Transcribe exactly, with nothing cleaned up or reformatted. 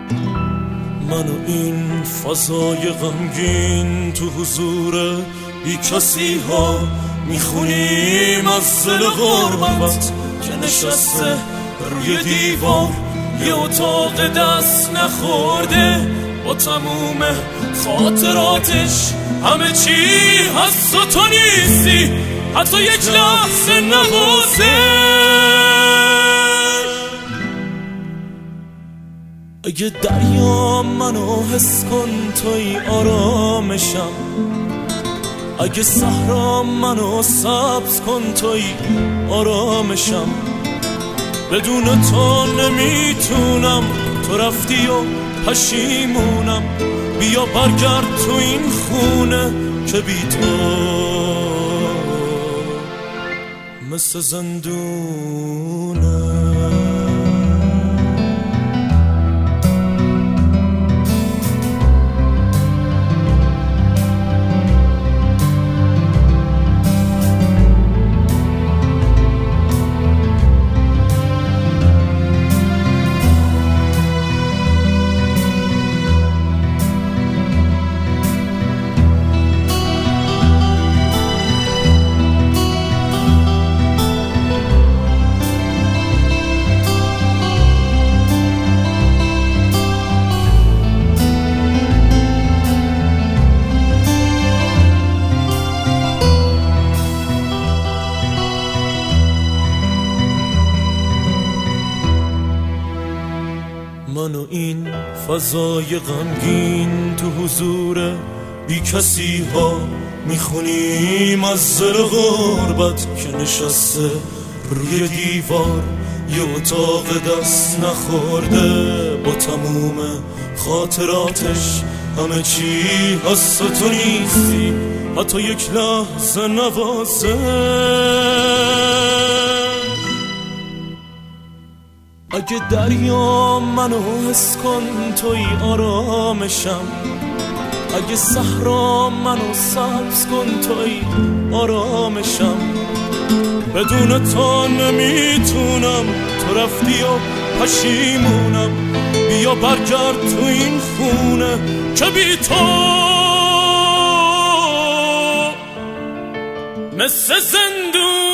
من و این فضای غمگین تو حضور بی کسی ها میخونیم از دل غربت که نشسته روی دیوار یه اتاق دست نخورده با تموم خاطراتش. همه چی هست و تو نیستی، حتی یک لحظه نوازش. اگه دریا منو حس کن توی آرامشم، اگه صحرا منو سبز کن توی آرامشم. بدون تو نمیتونم، تو رفتی و پشیمونم. بیا برگرد تو این خونه که بی تو مثل زندونه. من و این فضای غمگین تو حضور بی کسی ها میخونیم از دل غربت که نشسته روی دیوار یه اتاق دست نخورده با تموم خاطراتش. همه چی هست تو نیستی، حتی یک لحظه نوازه. اگه دریا منو حس کن توی آرامشم، اگه صحرا منو سبز کن توی آرامشم. بدون تو نمیتونم، تو رفتی و پشیمونم. بیا برگرد تو این خونه که بی تو مثل زندون.